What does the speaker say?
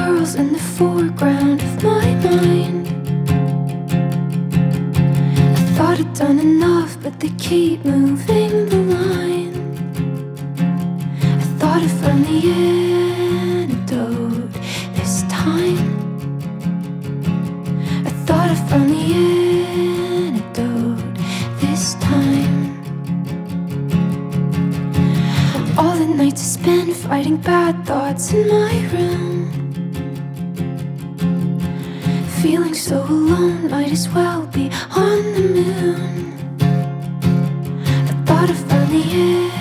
girls in the foreground of my mind. I thought I'd done enough, but they keep moving the line. I thought I found the antidote this time. I thought I found the antidote this time. All the nights I spent fighting bad thoughts in my room, feeling so alone, might as well be on the moon. I thought I found the